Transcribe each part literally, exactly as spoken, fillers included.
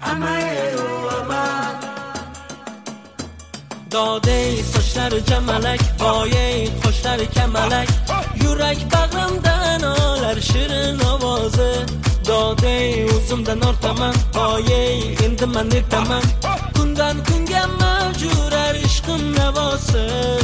dode sochlari jamalak, voyay qoshlari kamalak, yurak bag'rimdan olar shirin ovozi. Dode o'zimdan ortaman, voyay endi men netaman, kundan kunga mavjurar ishqim navosi.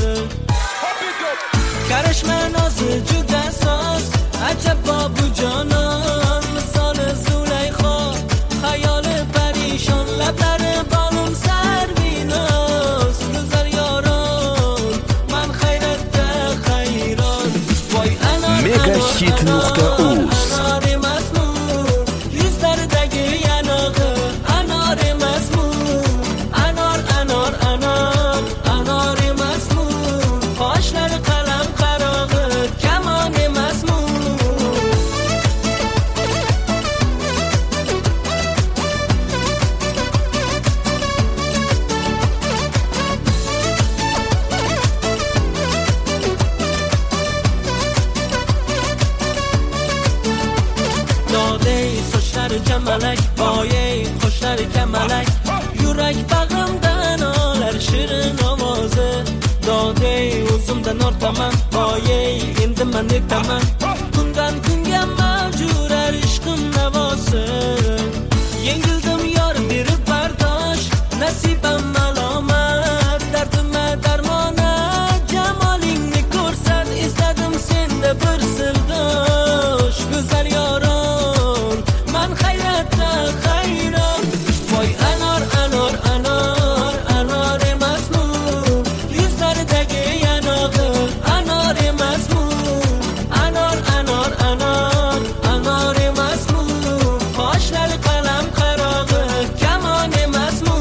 Karashma nozi juda soz, ajabo bu jonon, misoli Zulayxo, xayoli parishon, lablari bolum sarvinoz. Go'zal yoron, man hayratda hayron. Voy anor megahit nuqta uz anor emasmi? Yuzlaridagi yanog'i anor emasmi? Anor anor anor anor emasmi? Qoshlari qalam qarog'i kamon emasmi? Dodey sochlari jamalak, voyay qoshlari kamalak, yurak bag'rimdan olar shirin ovozi. Dodey o'zimdan ortaman, voyay endi men netaman, kundan kunga mavjurar ishqim navosi. Yengildim yor berib bardosh, nasibam malomat, dardimga darmona, jamolingni ko'rsat, izladim senda bir sirdosh. Go'zal yoron, man hayratda hayron. Voy anor anor anor anor emasmi? Yuzlaridagi yanog'i anor emasmi? Anor anor anor anor emasmi? Qoshlari qalam qarog'i kamon emasmi?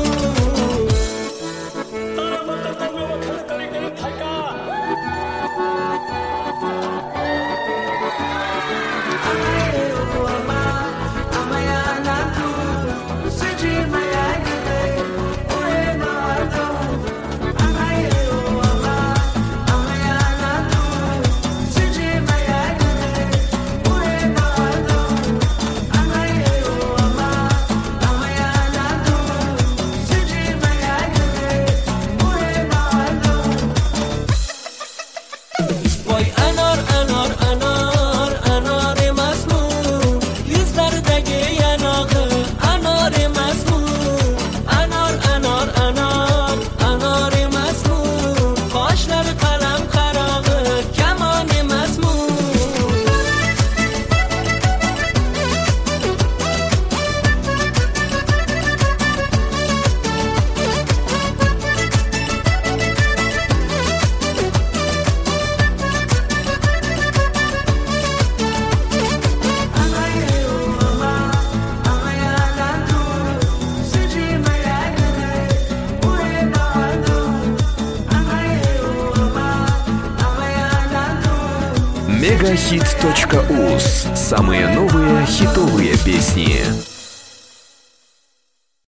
Voy anor anor anor anor emasmi? Yuzlaridagi yanog'i anor emasmi? Anor anor anor anor emasmi? Qoshlari qalam qarog'i kamon emasmi? megahit точка уз. Самые новые хитовые песни.